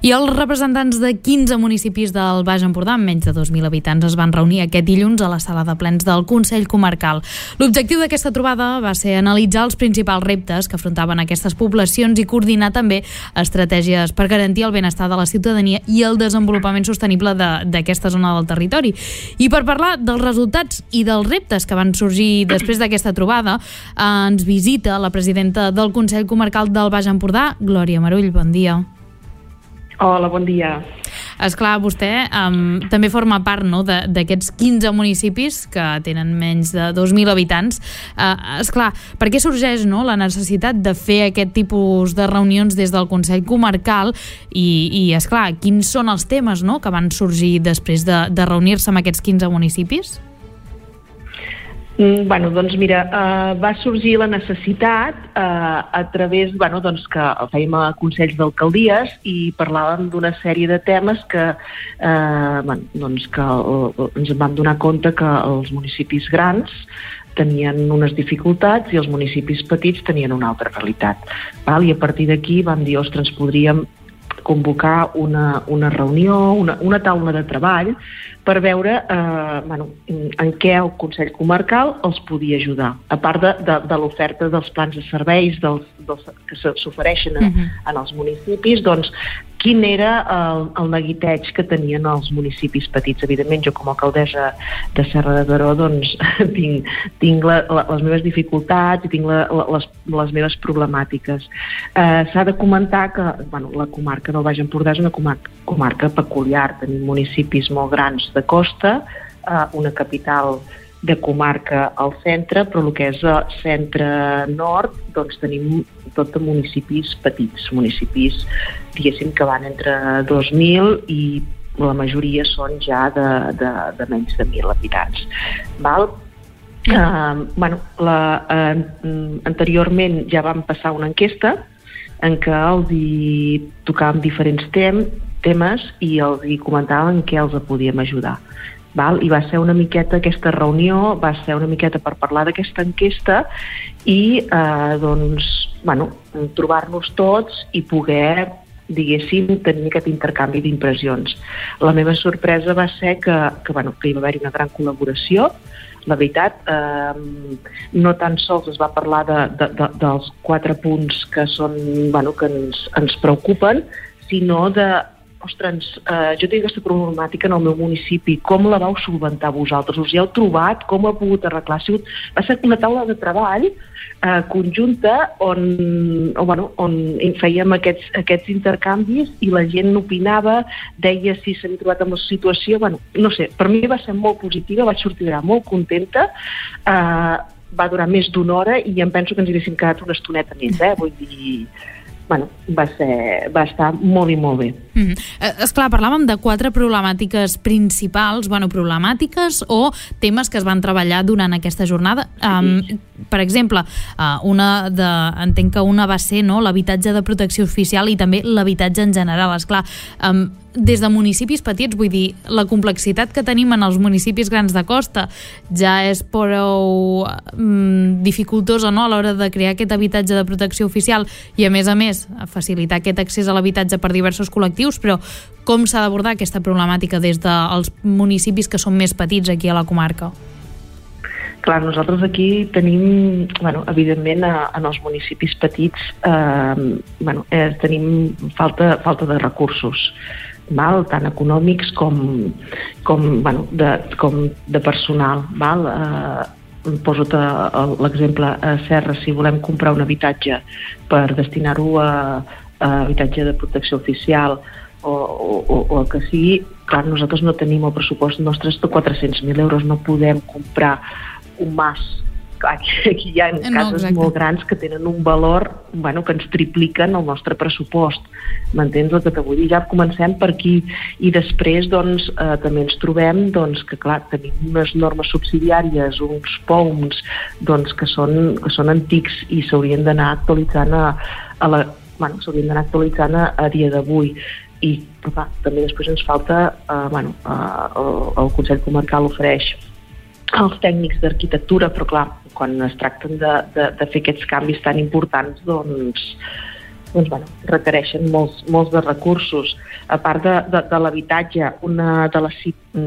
I els representants de 15 municipis del Baix Empordà, amb menys de 2.000 habitants, es van reunir aquest dilluns a la sala de plens del Consell Comarcal. L'objectiu d'aquesta trobada va ser analitzar els principals reptes que afrontaven aquestes poblacions i coordinar també estratègies per garantir el benestar de la ciutadania i el desenvolupament sostenible d'aquesta zona del territori. I per parlar dels resultats i dels reptes que van sorgir després d'aquesta trobada, ens visita la presidenta del Consell Comarcal del Baix Empordà, Glòria Marull. Bon dia. Hola, bon dia. Esclar, vostè també forma part, no, d'aquests 15 municipis que tenen menys de 2.000 habitants. Esclar, per què sorgeix, no, la necessitat de fer aquest tipus de reunions des del Consell Comarcal i esclar, quins són els temes, no, que van sorgir després de reunir-se amb aquests 15 municipis? Doncs mira, va sorgir la necessitat a través, que fèiem consells d'alcaldies i parlàvem d'una sèrie de temes que ens vam donar compte que els municipis grans tenien unes dificultats i els municipis petits tenien una altra realitat. I a partir d'aquí vam dir, ostres, podríem convocar una reunió, una taula de treball per veure en què el Consell Comarcal els podia ajudar. A part de l'oferta dels plans de serveis que s'ofereixen en els municipis, doncs quin era el neguiteig que tenien els municipis petits. Evidentment, jo com a alcaldessa de Serra de Daró doncs tinc les meves dificultats i tinc les meves problemàtiques. S'ha de comentar que la comarca del Baix Empordà és una comarca peculiar. Tenim municipis molt grans de costa, una capital de comarca al centre, però el que és el centre-nord doncs tenim tot de municipis petits, municipis, diguéssim, que van entre 2.000 i la majoria són ja de menys de 1.000 habitants. Anteriorment ja vam passar una enquesta en què els hi tocàvem diferents temes i els hi comentàvem què els podíem ajudar. I va ser una miqueta, aquesta reunió va ser una miqueta per parlar d'aquesta enquesta i trobar-nos tots i poder, diguéssim, tenir aquest intercanvi d'impressions. La meva sorpresa va ser que hi va haver-hi una gran col·laboració. La veritat, no tan sols es va parlar dels 4 punts que són, que ens preocupen, sinó de ostres, jo tinc aquesta problemàtica en el meu municipi, com la vau solventar vosaltres? Us hi heu trobat? Com ho heu pogut arreglar? Va ser una taula de treball conjunta on fèiem aquests intercanvis i la gent opinava, deia si s'havia trobat amb la situació. No sé, per mi va ser molt positiva, vaig sortir molt contenta, va durar més d'una hora i em penso que ens hi haguéssim quedat una estoneta més, vull dir... va estar molt i molt bé. Esclar, parlàvem de 4 problemàtiques principals, problemàtiques o temes que es van treballar durant aquesta jornada. Per exemple, entenc que una va ser l'habitatge de protecció oficial i també l'habitatge en general. Esclar, des de municipis petits, vull dir, la complexitat que tenim en els municipis grans de costa ja és prou dificultosa a l'hora de crear aquest habitatge de protecció oficial i, a més, facilitar aquest accés a l'habitatge per diversos col·lectius, però com s'ha d'abordar aquesta problemàtica des dels municipis que són més petits aquí a la comarca? Clar, nosaltres aquí tenim, evidentment, en els municipis petits tenim falta de recursos, tant econòmics com de personal. Poso l'exemple a Serra, si volem comprar un habitatge per destinar-ho a habitatge de protecció oficial o el que sigui, clar, nosaltres no tenim el pressupost nostre de 400.000 euros, no podem comprar un mas. Aquí hi ha cases molt grans que tenen un valor que ens tripliquen el nostre pressupost. M'entens el que te vull dir? Ja comencem per aquí i després també ens trobem que clar, tenim unes normes subsidiàries, uns POUMs que són antics i s'haurien d'anar actualitzant a dia d'avui. I clar, també després ens falta el Consell Comarcal ofereix els tècnics d'arquitectura, però clar, quan es tracten de fer aquests canvis tan importants, requereixen molts de recursos. A part de l'habitatge, una de les...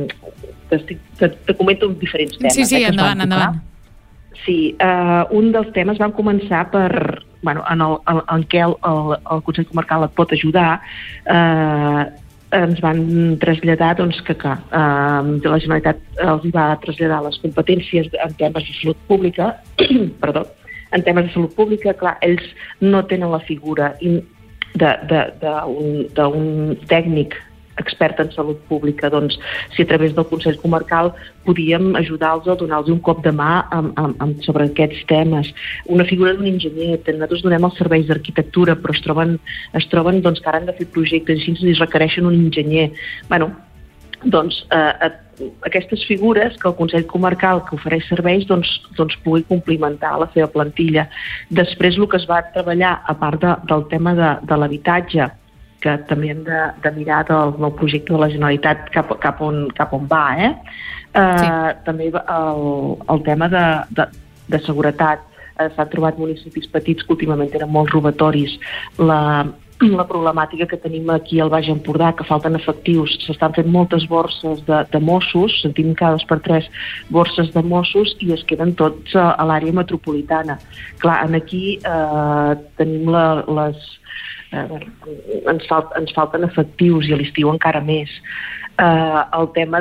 Te comento diferents temes. Sí, endavant. Sí, un dels temes van començar per... en què el Consell Comarcal et pot ajudar, ens van traslladar que la Generalitat els va traslladar les competències en temes de salut pública, en temes de salut pública, clar, ells no tenen la figura d'un tècnic expert en salut pública, doncs si a través del Consell Comarcal podíem ajudar-los a donar-los un cop de mà sobre aquests temes. Una figura d'un enginyer, nosaltres donem els serveis d'arquitectura, però es troben que ara han de fer projectes així i requereixen un enginyer. Aquestes figures que el Consell Comarcal que ofereix serveis pugui complementar la seva plantilla. Després el que es va treballar, a part del tema de l'habitatge, que també hem de mirar del nou projecte de la Generalitat cap on va, també el tema de seguretat. S'han trobat municipis petits que últimament eren molt robatoris. La problemàtica que tenim aquí al Baix Empordà, que falten efectius, s'estan fent moltes borses de Mossos, sentim cada 2 per 3 borses de Mossos i es queden tots a l'àrea metropolitana. Clar, aquí tenim ens falten efectius i a l'estiu encara més. El tema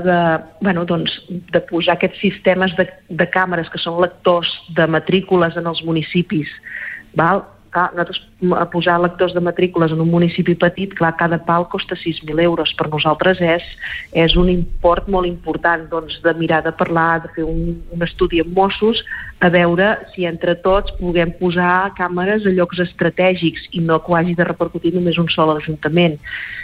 de pujar aquests sistemes de càmeres que són lectors de matrícules en els municipis, val? Nosaltres posar lectors de matrícules en un municipi petit, clar, cada pal costa 6.000 euros. Per nosaltres és un import molt important, de mirar, de parlar, de fer un estudi amb Mossos, a veure si entre tots puguem posar càmeres a llocs estratègics i no que ho hagi de repercutir només un sol ajuntament.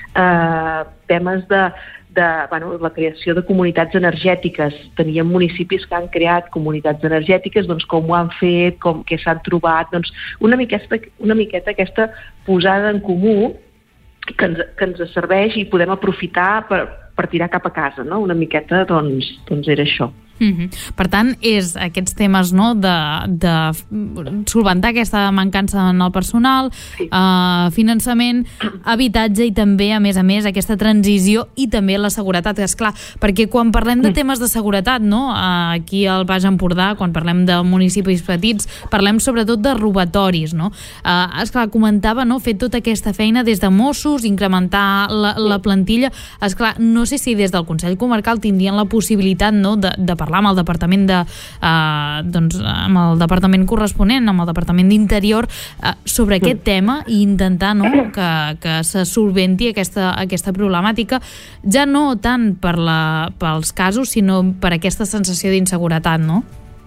Temes de la creació de comunitats energètiques. Teníem municipis que han creat comunitats energètiques, com ho han fet, què s'han trobat, una miqueta aquesta posada en comú que ens serveix i podem aprofitar per tirar cap a casa, no? Una miqueta, era això. Per tant, és aquests temes de solventar aquesta mancança en el personal, finançament, habitatge i també, a més, aquesta transició i també la seguretat, és clar, perquè quan parlem de temes de seguretat, aquí al Baix Empordà, quan parlem de municipis petits, parlem sobretot de robatoris, és clar, comentava, fer tota aquesta feina des de Mossos, incrementar la plantilla, és clar, no sé si des del Consell Comarcal tindrien la possibilitat de parlar amb el departament amb el departament corresponent, amb el departament d'Interior, sobre aquest tema i intentar que se solventi aquesta problemàtica, ja no tant pels casos, sinó per aquesta sensació d'inseguretat, no?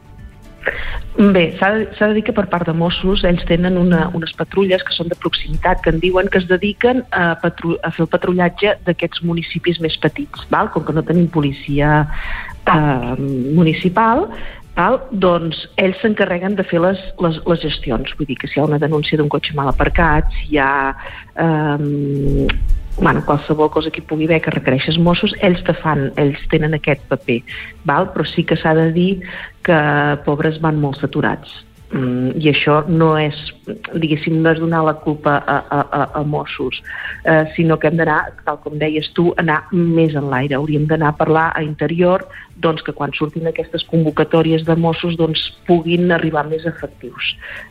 Bé, s'ha de dir que per part de Mossos ells tenen unes patrulles que són de proximitat, que en diuen que es dediquen a fer el patrullatge d'aquests municipis més petits, val? Com que no tenim policia municipal, doncs ells s'encarreguen de fer les gestions. Vull dir que si hi ha una denúncia d'un cotxe mal aparcat, si hi ha qualsevol cosa que hi pugui haver que requereixes Mossos, ells tenen aquest paper, val? Però sí que s'ha de dir que pobres van molt saturats. I això no és, diguéssim, no és donar la culpa a Mossos, sinó que hem d'anar, tal com deies tu, anar més en l'aire. Hauríem d'anar a parlar a Interior, que quan surtin aquestes convocatòries de Mossos puguin arribar més efectius.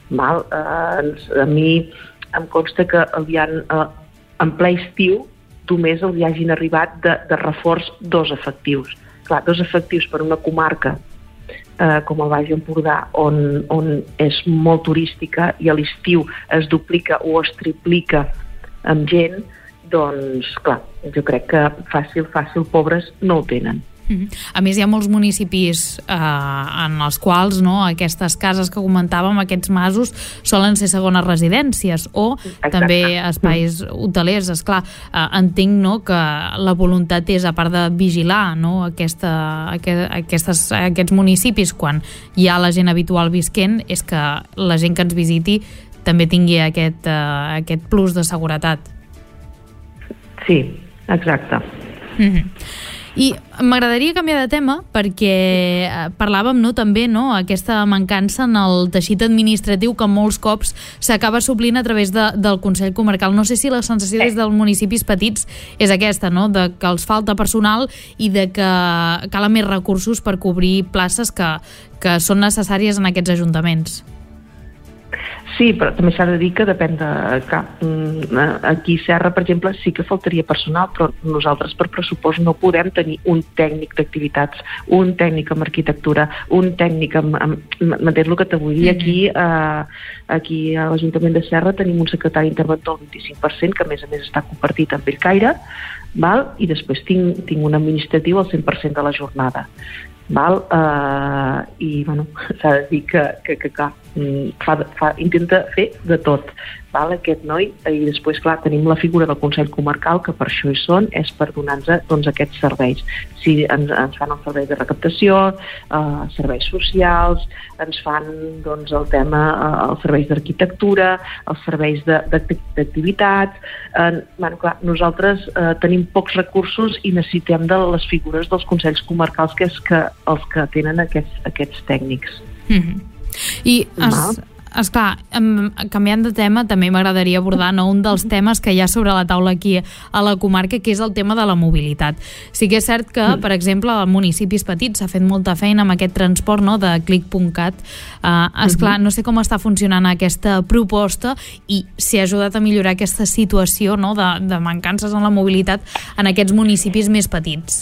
A mi em consta que en ple estiu només els hagin arribat de reforç 2 efectius. Clar, 2 efectius per una comarca com el Baix Empordà, on és molt turística i a l'estiu es duplica o es triplica amb gent, doncs, clar, jo crec que fàcil, pobres no ho tenen. A més, hi ha molts municipis en els quals aquestes cases que comentàvem, aquests masos, solen ser segones residències o també espais hotelers. Esclar, entenc que la voluntat és, a part de vigilar aquests municipis quan hi ha la gent habitual visquent, és que la gent que ens visiti també tingui aquest plus de seguretat. Sí, exacte. I m'agradaria canviar de tema perquè parlàvem també aquesta mancança en el teixit administratiu que molts cops s'acaba suplint a través del Consell Comarcal. No sé si la sensació des dels municipis petits és aquesta, de que els falta personal i de que calen més recursos per cobrir places que són necessàries en aquests ajuntaments. Sí, però també s'ha de dir que depèn de... Aquí a Serra, per exemple, sí que faltaria personal, però nosaltres per pressupost no podem tenir un tècnic d'activitats, un tècnic en arquitectura, un tècnic en... M'entens el que te vull dir? Aquí a l'Ajuntament de Serra tenim un secretari interventor del 25%, que a més està compartit amb Bellcaire, i després tinc un administratiu al 100% de la jornada. I s'ha de dir que clar, intenta fer de tot, aquest noi, i després clar, tenim la figura del Consell Comarcal, que per això hi són, és per donar-nos aquests serveis. Si ens fan el servei de recaptació, serveis socials, ens fan el tema, els serveis d'arquitectura, els serveis d'activitats. Clar, nosaltres tenim pocs recursos i necessitem de les figures dels Consells Comarcals, que és els que tenen aquests tècnics. I esclar, canviant de tema, també m'agradaria abordar un dels temes que hi ha sobre la taula aquí a la comarca, que és el tema de la mobilitat. Sí que és cert que, per exemple, a municipis petits s'ha fet molta feina amb aquest transport de Click.cat. Esclar, no sé com està funcionant aquesta proposta i si ha ajudat a millorar aquesta situació de mancances en la mobilitat en aquests municipis més petits.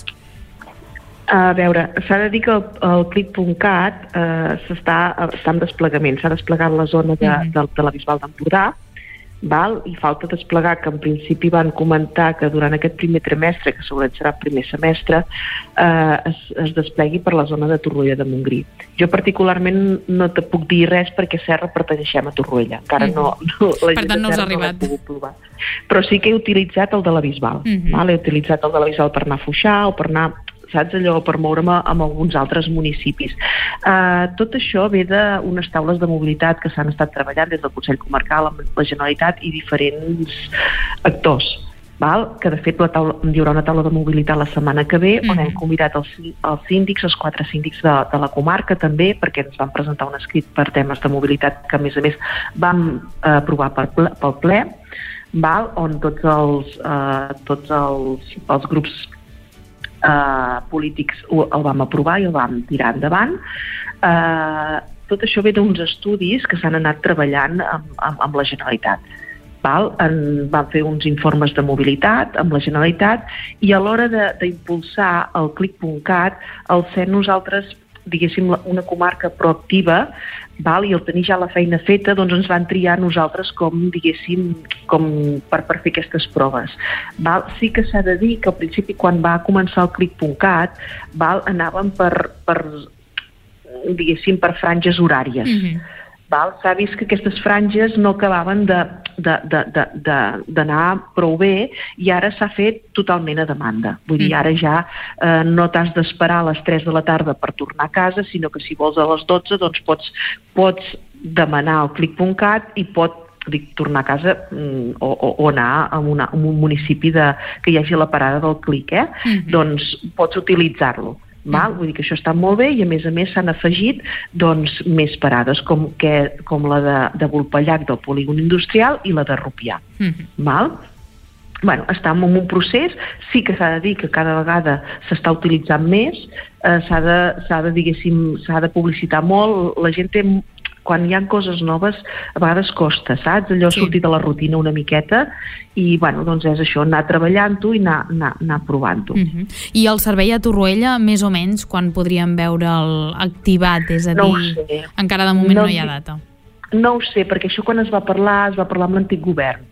A veure, s'ha de dir que el Click.cat està en desplegament. S'ha desplegat la zona de la Bisbal d'Empordà, i falta desplegar, que en principi van comentar que durant aquest primer trimestre, que segurament serà el primer semestre, es desplegui per la zona de Torroella de Montgrí. Jo particularment no te puc dir res perquè a Serra pertanyeixem a Torroella. Encara per tant no us ha arribat. Però sí que he utilitzat el de la Bisbal. He utilitzat el de la Bisbal per anar a Foixà o per anar... saps allò, per moure'm amb alguns altres municipis. Tot això ve d'unes taules de mobilitat que s'han estat treballant des del Consell Comarcal amb la Generalitat i diferents actors, que de fet hi haurà una taula de mobilitat la setmana que ve on hem convidat els síndics, els 4 síndics de la comarca també, perquè ens van presentar un escrit per temes de mobilitat que a més vam aprovar pel ple, on tots els grups polítics el vam aprovar i el vam tirar endavant. Tot això ve d'uns estudis que s'han anat treballant amb la Generalitat. Van fer uns informes de mobilitat amb la Generalitat i a l'hora d'impulsar el Click.cat, al ser nosaltres, diguéssim, una comarca proactiva, i el tenir ja la feina feta, doncs ens van triar nosaltres com per fer aquestes proves. Sí que s'ha de dir que al principi, quan va començar el Click.cat, anàvem diguéssim, per franges horàries. S'ha vist que aquestes franges no acabaven d'anar prou bé i ara s'ha fet totalment a demanda. Vull dir, ara ja no t'has d'esperar a les 3 de la tarda per tornar a casa, sinó que si vols a les 12 doncs pots demanar el Click.cat i tornar a casa o anar a un municipi que hi hagi la parada del Click, doncs pots utilitzar-lo. Vull dir que això està molt bé i a més s'han afegit més parades com la de Vulpellac del polígon industrial i la de Rupià. Estem en un procés, sí que s'ha de dir que cada vegada s'està utilitzant més, s'ha de publicitar molt, la gent té... Quan hi ha coses noves, a vegades costa, saps? Allò sortir de la rutina una miqueta i, doncs és això, anar treballant-ho i anar provant-ho. I el servei a Torroella, més o menys, quan podríem veure'l activat? És a dir, encara de moment no hi ha data. No ho sé, perquè això quan es va parlar amb l'antic govern.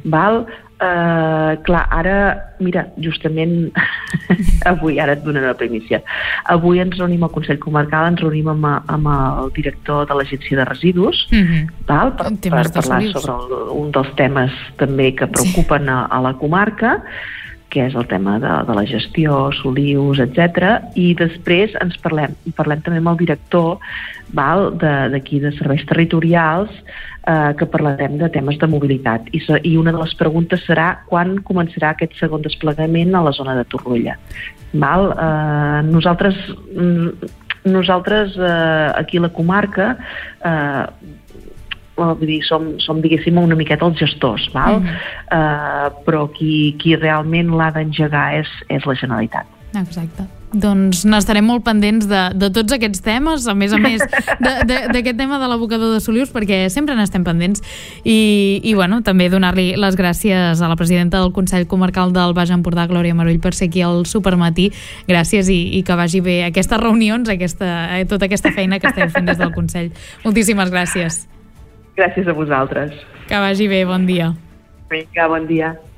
Clar, ara, mira, justament avui, ara et donaré la primícia. Avui ens reunim al Consell Comarcal, ens reunim amb el director de l'Agència de Residus, per parlar sobre un dels temes també que preocupen a la comarca, que és el tema de la gestió, solius, etc. I després parlem també amb el director d'aquí de serveis territorials, que parlarem de temes de mobilitat. I una de les preguntes serà quan començarà aquest segon desplegament a la zona de Torroella. Val? Nosaltres aquí a la comarca vull dir, som diguéssim una miqueta els gestors, val? Però qui realment l'ha d'engegar és la Generalitat. Exacte. Doncs n'estarem molt pendents de tots aquests temes, a més d'aquest tema de l'abocador de Solius, perquè sempre n'estem pendents. I bueno, també donar-li les gràcies a la presidenta del Consell Comarcal del Baix Empordà, Glòria Marull, per ser aquí al Supermatí. Gràcies i que vagi bé aquestes reunions, tota aquesta feina que esteu fent des del Consell. Moltíssimes gràcies. Gràcies a vosaltres. Que vagi bé, bon dia. Vinga, bon dia.